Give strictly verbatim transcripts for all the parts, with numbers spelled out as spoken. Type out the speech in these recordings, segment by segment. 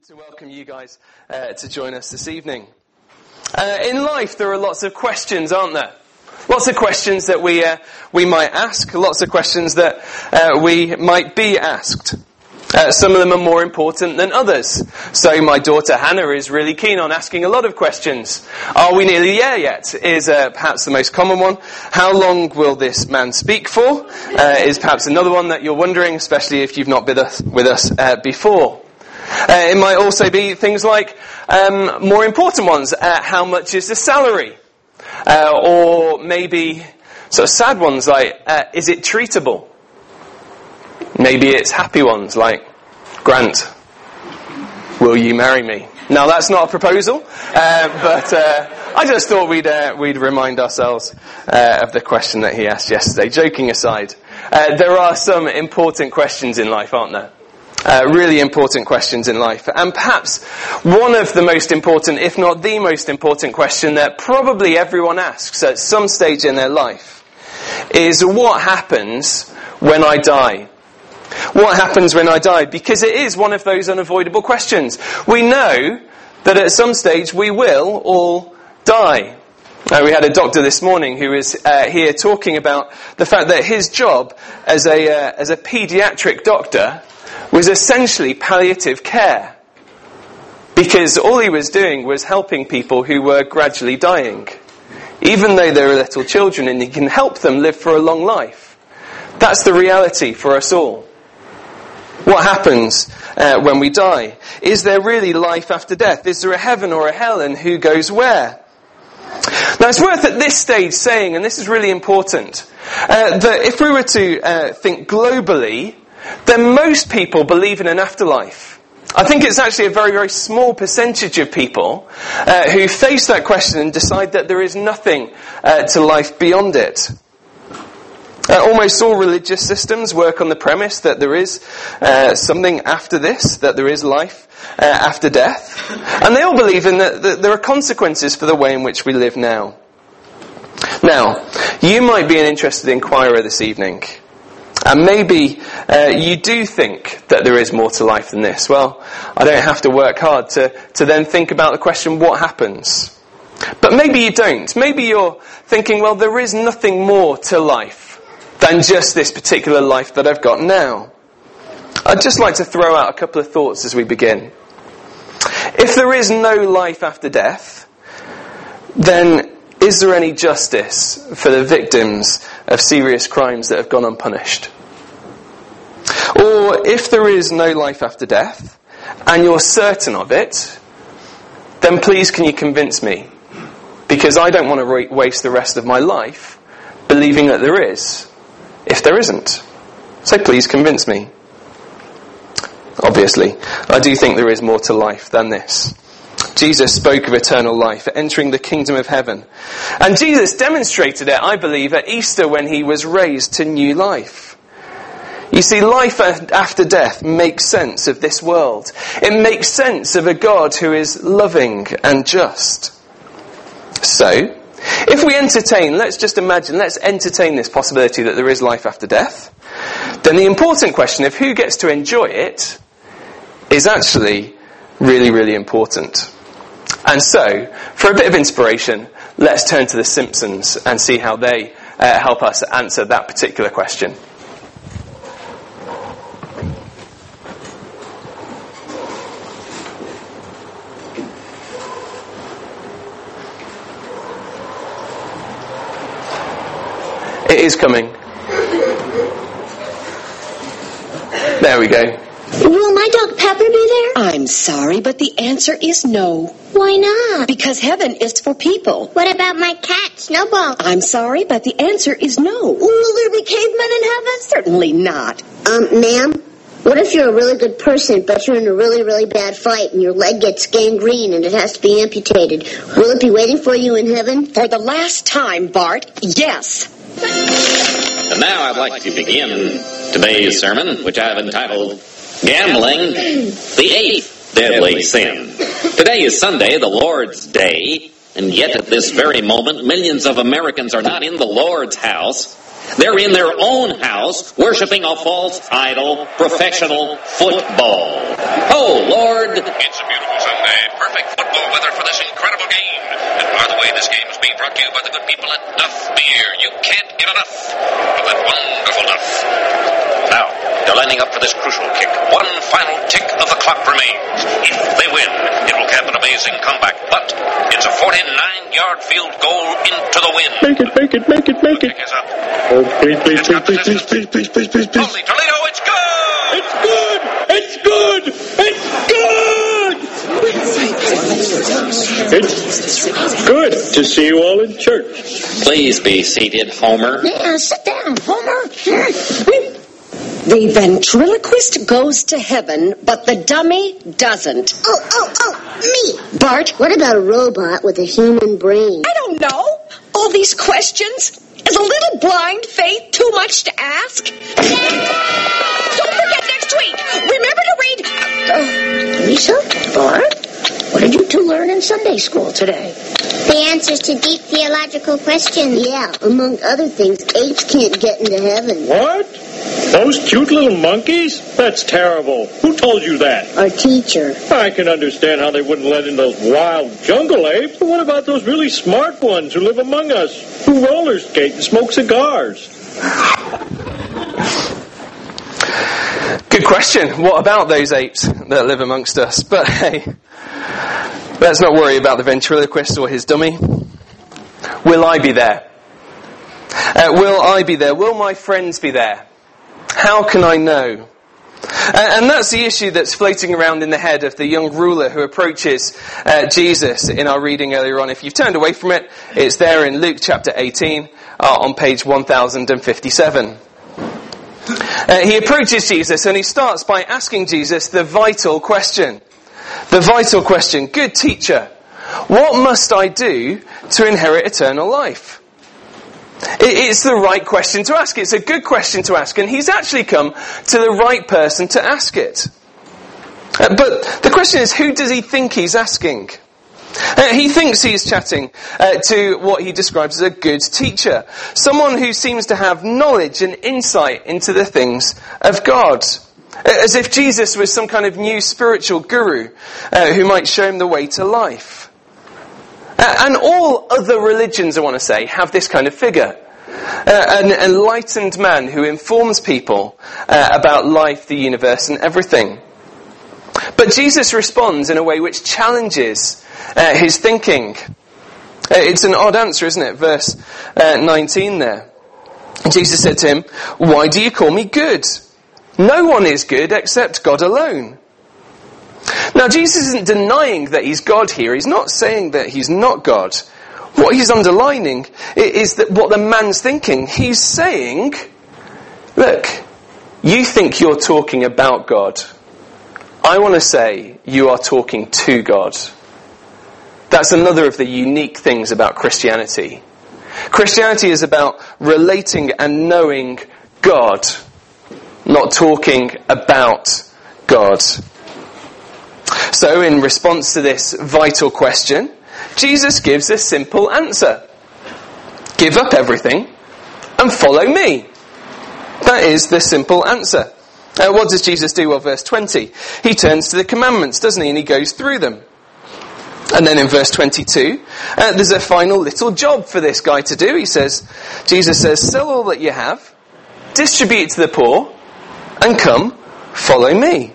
to welcome you guys uh, to join us this evening. Uh, in life, there are lots of questions, aren't there? Lots of questions that we uh, we might ask, lots of questions that uh, we might be asked. Uh, some of them are more important than others. So my daughter Hannah is really keen on asking a lot of questions. Are we nearly there yet? Is uh, perhaps the most common one. How long will this man speak for? Uh, is perhaps another one that you're wondering, especially if you've not been with us, with us uh, before. Uh, it might also be things like um, more important ones. Uh, how much is the salary? Uh, or maybe sort of sad ones like, uh, is it treatable? Maybe it's happy ones like, Grant, will you marry me? Now that's not a proposal, uh, but uh, I just thought we'd uh, we'd remind ourselves uh, of the question that he asked yesterday. Joking aside, uh, there are some important questions in life, aren't there? Uh, really important questions in life. And perhaps one of the most important, if not the most important question that probably everyone asks at some stage in their life is, what happens when I die? What happens when I die? Because it is one of those unavoidable questions. We know that at some stage we will all die. Uh, we had a doctor this morning who was uh, here talking about the fact that his job as a uh, as a paediatric doctor was essentially palliative care. Because all he was doing was helping people who were gradually dying. Even though they were little children, and he can help them live for a long life. That's the reality for us all. What happens uh, when we die? Is there really life after death? Is there a heaven or a hell, and who goes where? Now it's worth at this stage saying, and this is really important, uh, that if we were to uh, think globally, then most people believe in an afterlife. I think it's actually a very, very small percentage of people uh, who face that question and decide that there is nothing uh, to life beyond it. Uh, almost all religious systems work on the premise that there is uh, something after this, that there is life uh, after death. And they all believe in that, that there are consequences for the way in which we live now. Now, you might be an interested inquirer this evening. And maybe uh, you do think that there is more to life than this. Well, I don't have to work hard to, to then think about the question, what happens? But maybe you don't. Maybe you're thinking, well, there is nothing more to life than just this particular life that I've got now. I'd just like to throw out a couple of thoughts as we begin. If there is no life after death, then is there any justice for the victims of serious crimes that have gone unpunished? Or if there is no life after death, and you're certain of it, then please can you convince me? Because I don't want to waste the rest of my life believing that there is, if there isn't. So please convince me. Obviously, I do think there is more to life than this. Jesus spoke of eternal life, entering the kingdom of heaven. And Jesus demonstrated it, I believe, at Easter when he was raised to new life. You see, life after death makes sense of this world. It makes sense of a God who is loving and just. So, if we entertain, let's just imagine, let's entertain this possibility that there is life after death, then the important question of who gets to enjoy it is actually really, really important. And so, for a bit of inspiration, let's turn to The Simpsons and see how they uh, help us answer that particular question. It is coming. There we go. Will my dog Pepper be there? I'm sorry, but the answer is no. Why not? Because heaven is for people. What about my cat, Snowball? I'm sorry, but the answer is no. Will there be cavemen in heaven? Certainly not. Um, ma'am, what if you're a really good person, but you're in a really, really bad fight and your leg gets gangrene and it has to be amputated? Will it be waiting for you in heaven? For the last time, Bart, yes. And now I'd like to begin today's sermon, which I've entitled Gambling, the Eighth Deadly Sin. Today is Sunday, the Lord's Day, and yet at this very moment, millions of Americans are not in the Lord's house. They're in their own house, worshiping a false idol, professional football. Oh, Lord. It's a beautiful Sunday. Perfect football weather for this incredible game. And by the way, this game is being brought to you by the good people at Duff Beer. You can't get enough of that wonderful Duff. Now, they're lining up for this crucial kick. One final tick of the clock remains. If they win, it will cap an amazing comeback. But it's a forty-nine-yard field goal into the wind. Make it, make it, make it, make it. Kick is up. Oh, please, please, please, please, please, please, please, please, please, please. Holy Toledo, it's good! It's good! It's good! It's good! It's good to see you all in church. Please be seated, Homer. Yeah, sit down, Homer. The ventriloquist goes to heaven, but the dummy doesn't. Oh, oh, oh, me. Bart, What about a robot with a human brain? I don't know. All these questions. Is a little blind faith too much to ask? Don't forget next week. Remember to read... Uh, Lisa? Bart? What did you two learn in Sunday school today? The answers to deep theological questions. Yeah, among other things, apes can't get into heaven. What? Those cute little monkeys? That's terrible. Who told you that? Our teacher. I can understand how they wouldn't let in those wild jungle apes, but what about those really smart ones who live among us, who roller skate and smoke cigars? Good question. What about those apes that live amongst us? But hey, let's not worry about the ventriloquist or his dummy. Will I be there? Uh, will I be there? Will my friends be there? How can I know? And that's the issue that's floating around in the head of the young ruler who approaches uh, Jesus in our reading earlier on. If you've turned away from it, it's there in Luke chapter eighteen uh, on page one thousand fifty-seven. Uh, he approaches Jesus and he starts by asking Jesus the vital question. The vital question, good teacher, what must I do to inherit eternal life? It's the right question to ask. It's a good question to ask, and he's actually come to the right person to ask it. Uh, but the question is, who does he think he's asking? Uh, he thinks he's chatting uh, to what he describes as a good teacher, someone who seems to have knowledge and insight into the things of God, as if Jesus was some kind of new spiritual guru uh, who might show him the way to life. Uh, and all other religions, I want to say, have this kind of figure. Uh, an enlightened man who informs people uh, about life, the universe, and everything. But Jesus responds in a way which challenges uh, his thinking. Uh, it's an odd answer, isn't it? Verse uh, nineteen there. Jesus said to him, "Why do you call me good? No one is good except God alone." Now, Jesus isn't denying that he's God here. He's not saying that he's not God. What he's underlining is that what the man's thinking. He's saying, look, you think you're talking about God. I want to say you are talking to God. That's another of the unique things about Christianity. Christianity is about relating and knowing God, not talking about God. So, in response to this vital question, Jesus gives a simple answer. Give up everything and follow me. That is the simple answer. Uh, what does Jesus do? Well, verse twenty. He turns to the commandments, doesn't he? And he goes through them. And then in verse twenty-two, uh, there's a final little job for this guy to do. He says, Jesus says, sell all that you have, distribute it to the poor, and come, follow me.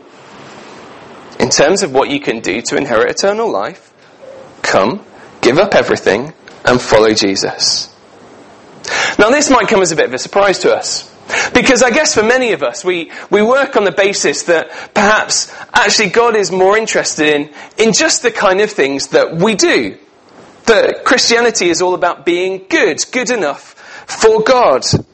In terms of what you can do to inherit eternal life, come, give up everything, and follow Jesus. Now this might come as a bit of a surprise to us. Because I guess for many of us, we, we work on the basis that perhaps actually God is more interested in, in just the kind of things that we do. That Christianity is all about being good, good enough for God. And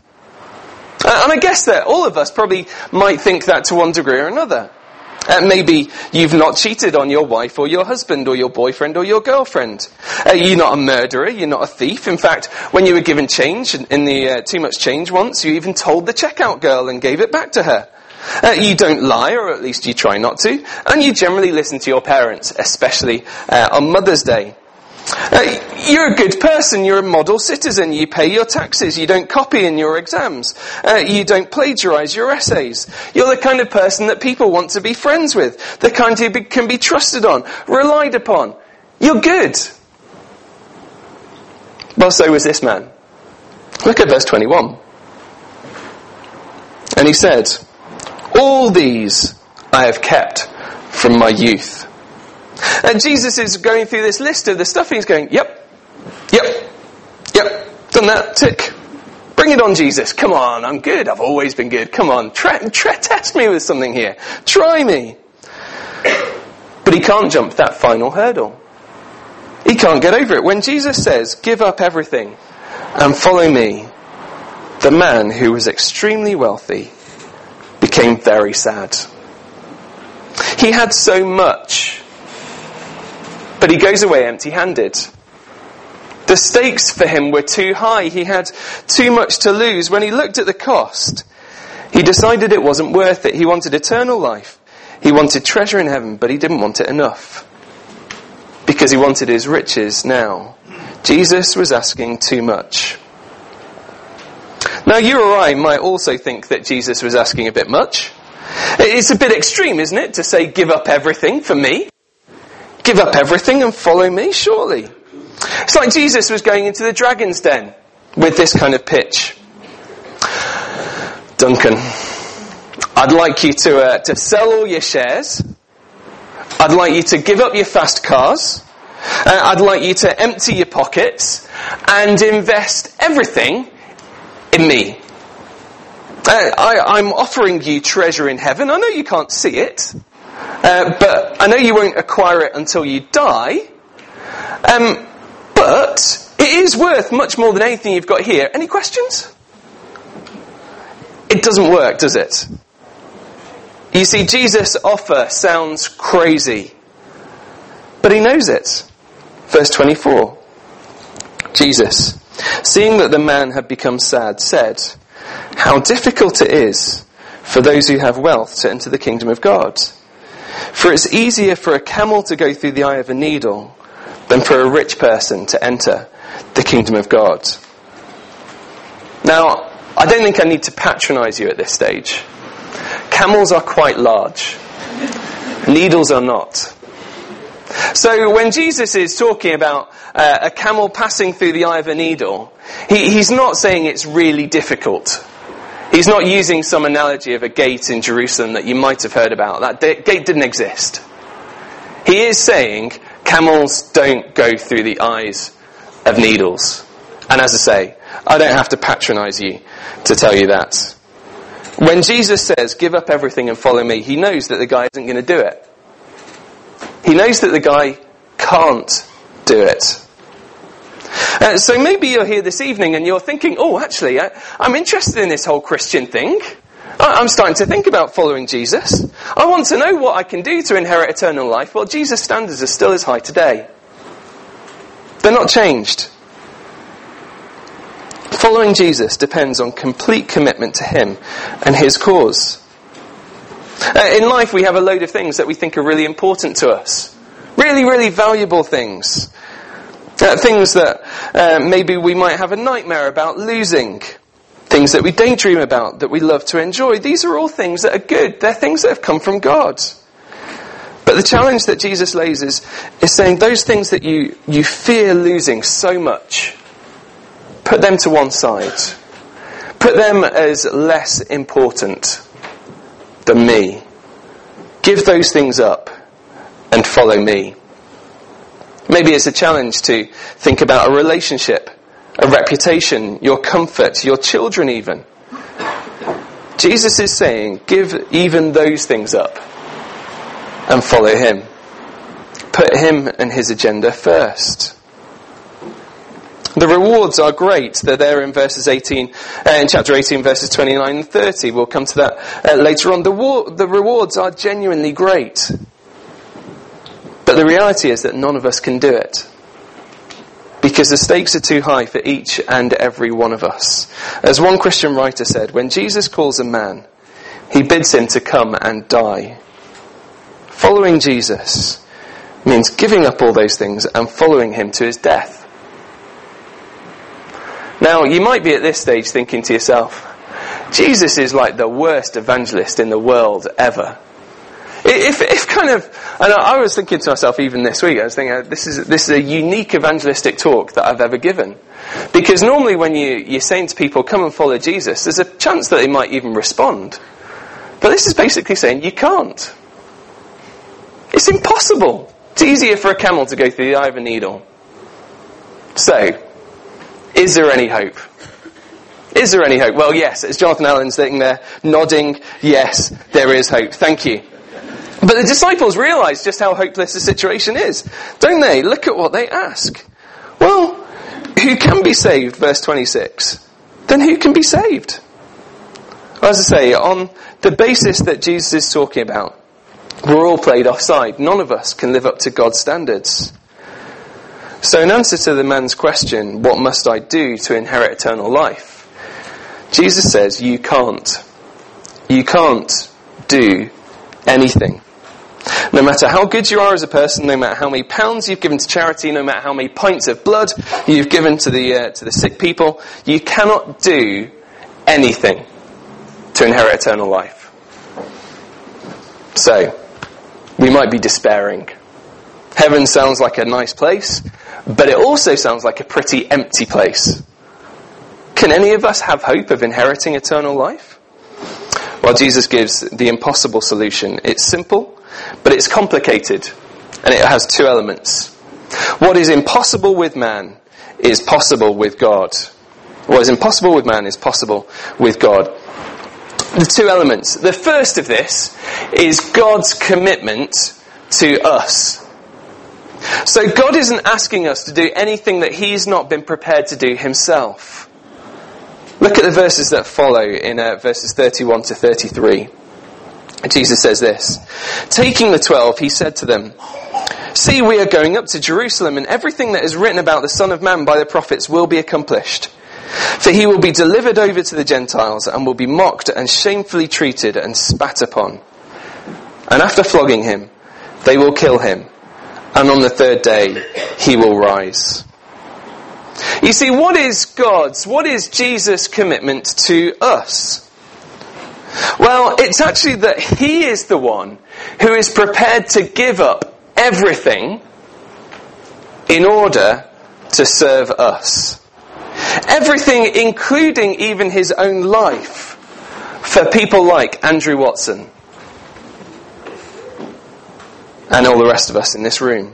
I guess that all of us probably might think that to one degree or another. Uh, maybe you've not cheated on your wife or your husband or your boyfriend or your girlfriend. Uh, you're not a murderer, you're not a thief. In fact, when you were given change in the uh, too much change once, you even told the checkout girl and gave it back to her. Uh, you don't lie, or at least you try not to. And you generally listen to your parents, especially uh, on Mother's Day. Uh, you're a good person, you're a model citizen, you pay your taxes, you don't copy in your exams, uh, you don't plagiarise your essays. You're the kind of person that people want to be friends with, the kind who be, can be trusted on, relied upon. You're good. Well, so was this man. Look at verse twenty-one. And he said, all these I have kept from my youth. And Jesus is going through this list of the stuff, and he's going, yep, yep, yep, done that, tick. Bring it on, Jesus. Come on, I'm good. I've always been good. Come on, tra- tra- test me with something here. Try me. But he can't jump that final hurdle. He can't get over it. When Jesus says, give up everything and follow me, the man who was extremely wealthy became very sad. He had so much, but he goes away empty-handed. The stakes for him were too high. He had too much to lose. When he looked at the cost, he decided it wasn't worth it. He wanted eternal life. He wanted treasure in heaven, but he didn't want it enough, because he wanted his riches now. Jesus was asking too much. Now, you or I might also think that Jesus was asking a bit much. It's a bit extreme, isn't it, to say, give up everything for me? Give up everything and follow me, surely. It's like Jesus was going into the dragon's den with this kind of pitch. Duncan, I'd like you to uh, to sell all your shares. I'd like you to give up your fast cars. Uh, I'd like you to empty your pockets and invest everything in me. Uh, I, I'm offering you treasure in heaven. I know you can't see it, uh, but I know you won't acquire it until you die. Um, but it is worth much more than anything you've got here. Any questions? It doesn't work, does it? You see, Jesus' offer sounds crazy, but he knows it. Verse twenty-four. Jesus, seeing that the man had become sad, said, how difficult it is for those who have wealth to enter the kingdom of God. For it's easier for a camel to go through the eye of a needle than for a rich person to enter the kingdom of God. Now, I don't think I need to patronise you at this stage. Camels are quite large. Needles are not. So when Jesus is talking about uh, a camel passing through the eye of a needle, he, he's not saying it's really difficult. He's not using some analogy of a gate in Jerusalem that you might have heard about. That de- gate didn't exist. He is saying camels don't go through the eyes of needles. And as I say, I don't have to patronise you to tell you that. When Jesus says, give up everything and follow me, he knows that the guy isn't going to do it. He knows that the guy can't do it. Uh, so maybe you're here this evening and you're thinking, oh, actually, I, I'm interested in this whole Christian thing. I, I'm starting to think about following Jesus. I want to know what I can do to inherit eternal life. Well, Jesus' standards are still as high today. They're not changed. Following Jesus depends on complete commitment to him and his cause. Uh, in life, we have a load of things that we think are really important to us. Really, really valuable things. Uh, things that uh, maybe we might have a nightmare about losing. Things that we daydream about, that we love to enjoy. These are all things that are good. They're things that have come from God. But the challenge that Jesus lays is, is saying those things that you, you fear losing so much, put them to one side. Put them as less important than me. Give those things up and follow me. Maybe it's a challenge to think about a relationship, a reputation, your comfort, your children even. Jesus is saying, give even those things up and follow him. Put him and his agenda first. The rewards are great. They're there in verses eighteen, uh, in chapter eighteen, verses twenty-nine and thirty. We'll come to that uh, later on. The, war- the rewards are genuinely great. But the reality is that none of us can do it. Because the stakes are too high for each and every one of us. As one Christian writer said, when Jesus calls a man, he bids him to come and die. Following Jesus means giving up all those things and following him to his death. Now, you might be at this stage thinking to yourself, Jesus is like the worst evangelist in the world ever. If, if kind of, and I was thinking to myself even this week, I was thinking, this is this is a unique evangelistic talk that I've ever given. Because normally when you, you're saying to people, come and follow Jesus, there's a chance that they might even respond. But this is basically saying, you can't. It's impossible. It's easier for a camel to go through the eye of a needle. So, is there any hope? Is there any hope? Well, yes, as Jonathan Allen's sitting there, nodding, yes, there is hope. Thank you. But the disciples realise just how hopeless the situation is, don't they? Look at what they ask. Well, who can be saved, verse twenty-six? Then who can be saved? Well, as I say, on the basis that Jesus is talking about, we're all played offside. None of us can live up to God's standards. So in answer to the man's question, what must I do to inherit eternal life? Jesus says, you can't. You can't do anything. No matter how good you are as a person, no matter how many pounds you've given to charity, no matter how many pints of blood you've given to the uh, to the sick people, you cannot do anything to inherit eternal life. So, we might be despairing. Heaven sounds like a nice place, but it also sounds like a pretty empty place. Can any of us have hope of inheriting eternal life? Well, Jesus gives the impossible solution. It's simple, but it's complicated, and it has two elements. What is impossible with man is possible with God. What is impossible with man is possible with God. The two elements. The first of this is God's commitment to us. So God isn't asking us to do anything that he's not been prepared to do himself. Look at the verses that follow in uh, verses thirty-one to thirty-three. Jesus says this, taking the twelve, he said to them, see, we are going up to Jerusalem, and everything that is written about the Son of Man by the prophets will be accomplished. For he will be delivered over to the Gentiles, and will be mocked and shamefully treated and spat upon. And after flogging him, they will kill him, and on the third day he will rise. You see, what is God's, what is Jesus' commitment to us? Well, it's actually that he is the one who is prepared to give up everything in order to serve us. Everything, including even his own life, for people like Andrew Watson and all the rest of us in this room.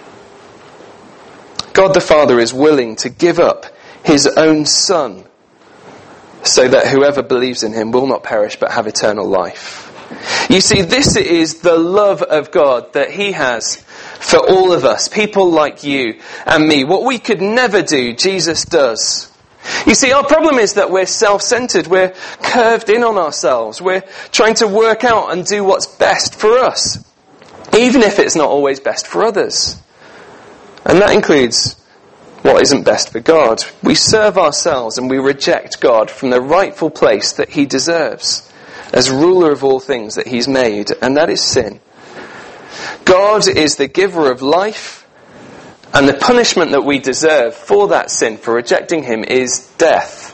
God the Father is willing to give up his own Son so that whoever believes in him will not perish but have eternal life. You see, this is the love of God that he has for all of us, people like you and me. What we could never do, Jesus does. You see, our problem is that we're self-centered, we're curved in on ourselves, we're trying to work out and do what's best for us, even if it's not always best for others. And that includes what isn't best for God. We serve ourselves and we reject God from the rightful place that he deserves as ruler of all things that he's made, and that is sin. God is the giver of life, and the punishment that we deserve for that sin, for rejecting him, is death.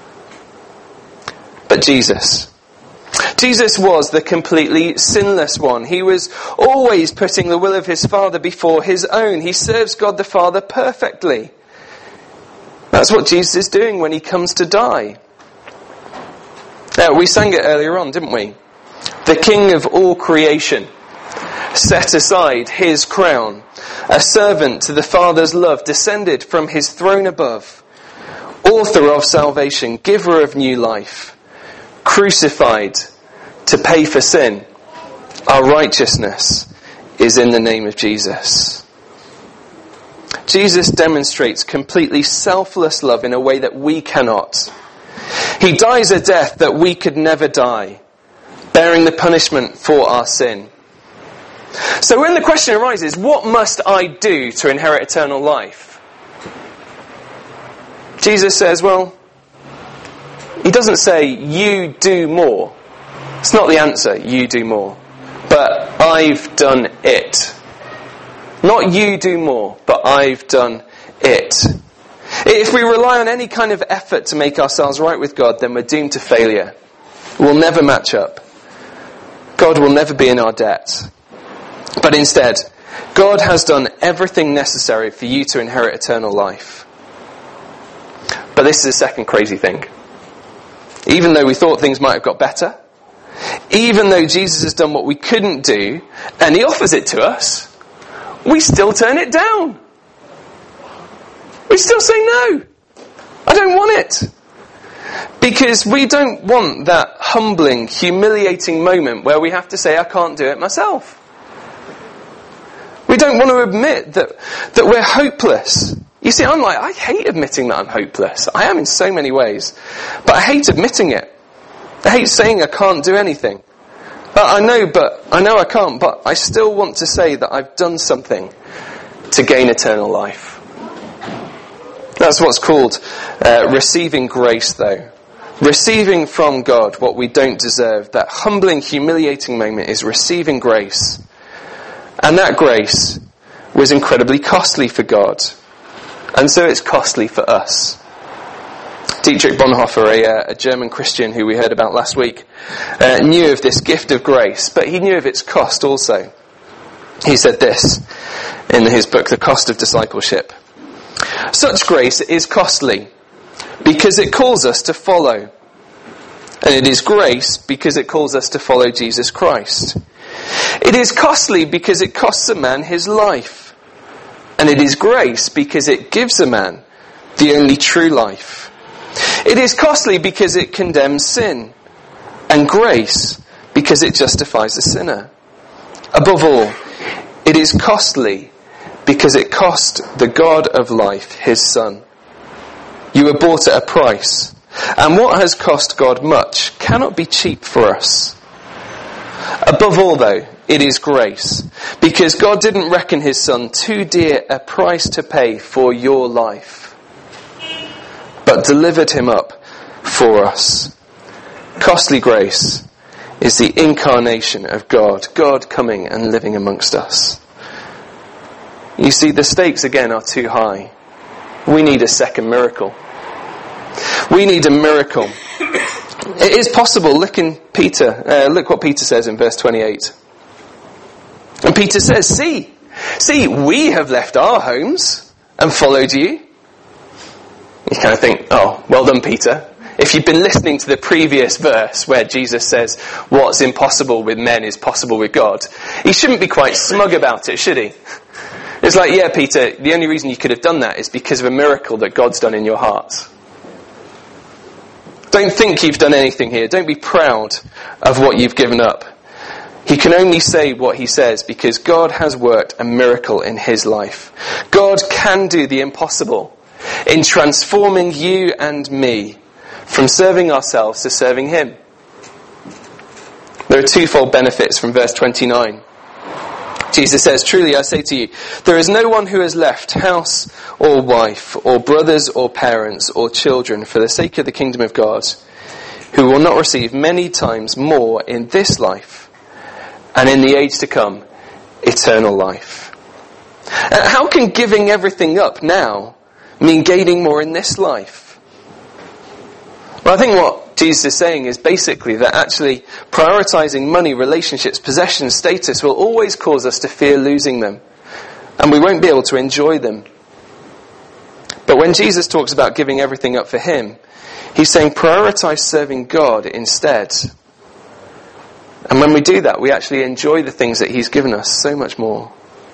But Jesus, Jesus was the completely sinless one. He was always putting the will of his Father before his own. He serves God the Father perfectly. That's what Jesus is doing when he comes to die. Now, we sang it earlier on, didn't we? The King of all creation set aside his crown. A servant to the Father's love, descended from his throne above. Author of salvation, giver of new life. Crucified to pay for sin. Our righteousness is in the name of Jesus. Jesus demonstrates completely selfless love in a way that we cannot. He dies a death that we could never die, bearing the punishment for our sin. So when the question arises, what must I do to inherit eternal life? Jesus says, well, he doesn't say, you do more. It's not the answer, you do more. But I've done it. Not you do more, but I've done it. If we rely on any kind of effort to make ourselves right with God, then we're doomed to failure. We'll never match up. God will never be in our debt. But instead, God has done everything necessary for you to inherit eternal life. But this is the second crazy thing. Even though we thought things might have got better, even though Jesus has done what we couldn't do, and he offers it to us, we still turn it down. We still say no. I don't want it. Because we don't want that humbling, humiliating moment where we have to say, I can't do it myself. We don't want to admit that, that we're hopeless. You see, I'm like, I hate admitting that I'm hopeless. I am in so many ways. But I hate admitting it. I hate saying I can't do anything. Uh, I know, but I know I can't, but I still want to say that I've done something to gain eternal life. That's what's called uh, receiving grace, though. Receiving from God what we don't deserve. That humbling, humiliating moment is receiving grace. And that grace was incredibly costly for God. And so it's costly for us. Dietrich Bonhoeffer, a, a German Christian who we heard about last week, uh, knew of this gift of grace, but he knew of its cost also. He said this in his book, The Cost of Discipleship. Such grace is costly because it calls us to follow. And it is grace because it calls us to follow Jesus Christ. It is costly because it costs a man his life. And it is grace because it gives a man the only true life. It is costly because it condemns sin. And grace because it justifies the sinner. Above all, it is costly because it cost the God of life his Son. You were bought at a price. And what has cost God much cannot be cheap for us. Above all, though, it is grace. Because God didn't reckon his Son too dear a price to pay for your life, but delivered him up for us. Costly grace is the incarnation of God. God coming and living amongst us. You see, the stakes again are too high. We need a second miracle. We need a miracle. It is possible. Look in Peter. Uh, look what Peter says in verse twenty-eight. And Peter says, see, see, we have left our homes and followed you. You kind of think, oh, well done, Peter. If you've been listening to the previous verse where Jesus says, what's impossible with men is possible with God, he shouldn't be quite smug about it, should he? It's like, yeah, Peter, the only reason you could have done that is because of a miracle that God's done in your heart. Don't think you've done anything here. Don't be proud of what you've given up. He can only say what he says because God has worked a miracle in his life. God can do the impossible in transforming you and me from serving ourselves to serving him. There are twofold benefits from verse twenty-nine. Jesus says, truly I say to you, there is no one who has left house or wife or brothers or parents or children for the sake of the kingdom of God who will not receive many times more in this life and in the age to come eternal life. Uh, how can giving everything up now mean gaining more in this life? Well, I think what Jesus is saying is basically that actually prioritizing money, relationships, possessions, status will always cause us to fear losing them. And we won't be able to enjoy them. But when Jesus talks about giving everything up for him, he's saying prioritize serving God instead. And when we do that, we actually enjoy the things that he's given us so much more.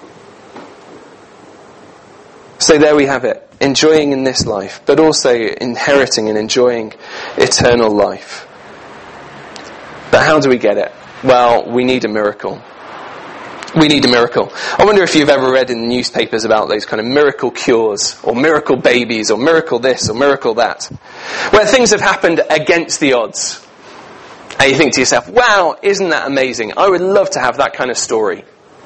So there we have it. Enjoying in this life, but also inheriting and enjoying eternal life. But how do we get it? Well, we need a miracle. We need a miracle. I wonder if you've ever read in the newspapers about those kind of miracle cures, or miracle babies, or miracle this, or miracle that, where things have happened against the odds. And you think to yourself, wow, isn't that amazing? I would love to have that kind of story.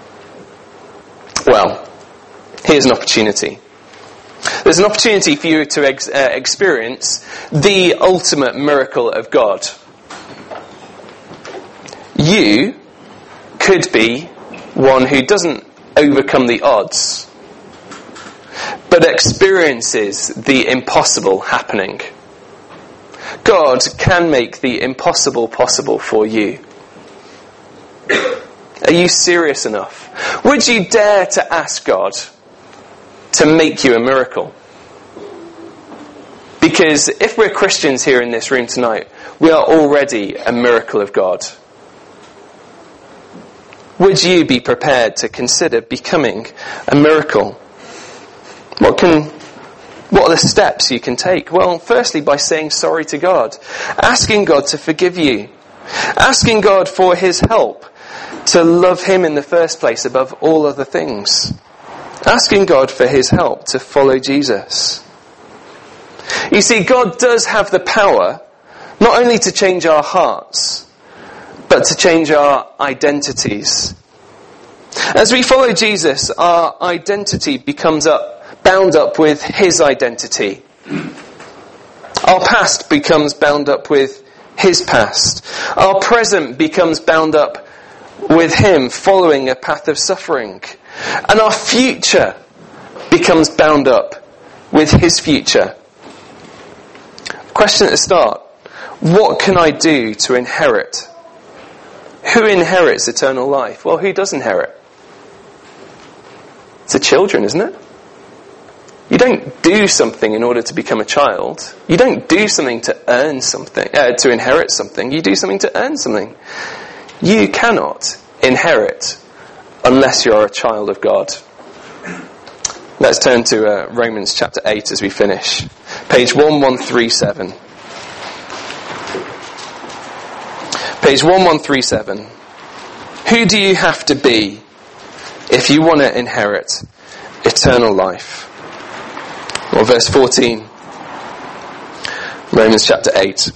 Well, here's an opportunity. There's an opportunity for you to ex- uh, experience the ultimate miracle of God. You could be one who doesn't overcome the odds, but experiences the impossible happening. God can make the impossible possible for you. Are you serious enough? Would you dare to ask God to make you a miracle? Because if we're Christians here in this room tonight, we are already a miracle of God. Would you be prepared to consider becoming a miracle? What can, what are the steps you can take? Well, firstly, by saying sorry to God. Asking God to forgive you. Asking God for his help to love him in the first place above all other things. Asking God for his help to follow Jesus. You see, God does have the power not only to change our hearts, but to change our identities. As we follow Jesus, our identity becomes up, bound up with his identity. Our past becomes bound up with his past. Our present becomes bound up with him following a path of suffering. And our future becomes bound up with his future. Question at the start: what can I do to inherit? Who inherits eternal life? Well, who does inherit? It's the children, isn't it? You don't do something in order to become a child. You don't do something to earn something, uh, to inherit something. You do something to earn something. You cannot inherit unless you're a child of God. Let's turn to uh, Romans chapter eight as we finish. Page eleven thirty-seven. Page eleven thirty-seven. Who do you have to be if you want to inherit eternal life? Or verse fourteen. Romans chapter eight.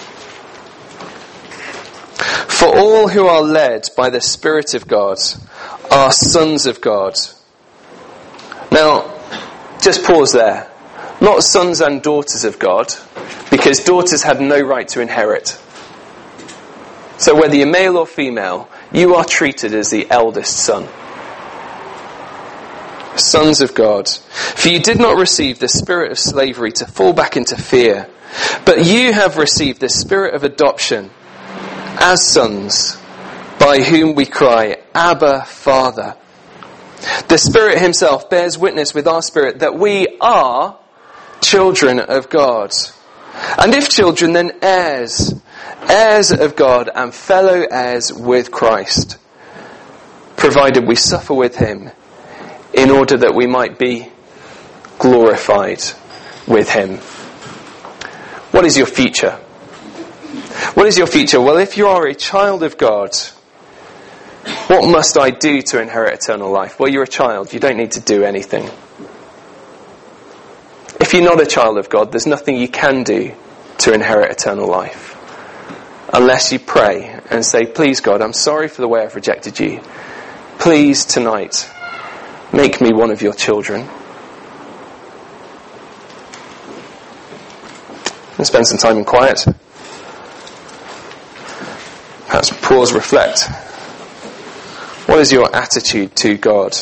For all who are led by the Spirit of God are sons of God. Now, just pause there. Not sons and daughters of God, because daughters had no right to inherit. So whether you're male or female, you are treated as the eldest son. Sons of God. For you did not receive the spirit of slavery to fall back into fear, but you have received the spirit of adoption as sons, by whom we cry, Abba, Father. The Spirit himself bears witness with our spirit that we are children of God. And if children, then heirs, heirs of God and fellow heirs with Christ, provided we suffer with him, in order that we might be glorified with him. What is your future? What is your future? Well, if you are a child of God, what must I do to inherit eternal life? Well, you're a child. You don't need to do anything. If you're not a child of God, there's nothing you can do to inherit eternal life. Unless you pray and say, please God, I'm sorry for the way I've rejected you. Please tonight, make me one of your children. And spend some time in quiet. Perhaps pause, reflect. What is your attitude to God?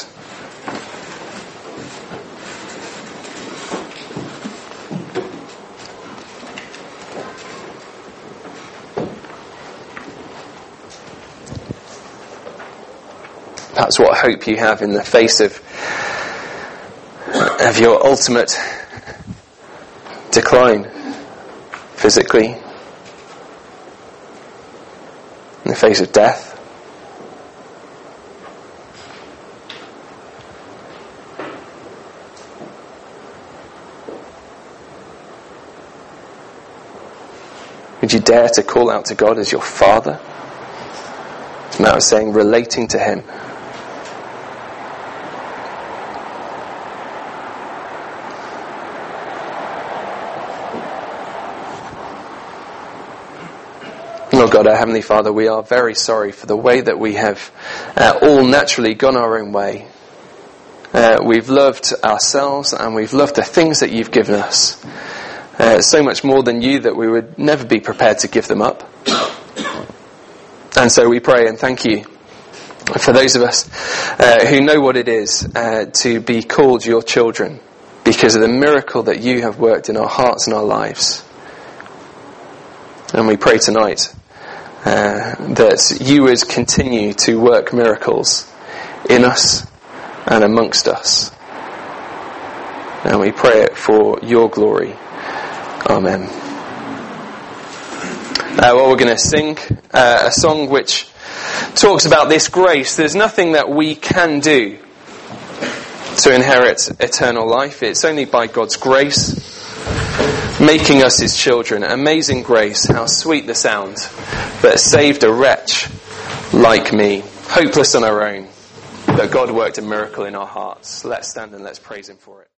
Perhaps what hope you have in the face of, of your ultimate decline, physically, in the face of death. Would you dare to call out to God as your Father? It's a matter of saying, relating to him. Lord God, our Heavenly Father, we are very sorry for the way that we have uh, all naturally gone our own way. Uh, we've loved ourselves and we've loved the things that you've given us. Uh, so much more than you that we would never be prepared to give them up. And so we pray and thank you For those of us uh, who know what it is uh, to be called your children because of the miracle that you have worked in our hearts and our lives. And we pray tonight uh, that you would continue to work miracles in us and amongst us. And we pray it for your glory. Amen. Uh, well, we're going to sing uh, a song which talks about this grace. There's nothing that we can do to inherit eternal life. It's only by God's grace, making us his children. Amazing grace, how sweet the sound that saved a wretch like me, hopeless on our own, that God worked a miracle in our hearts. Let's stand and let's praise him for it.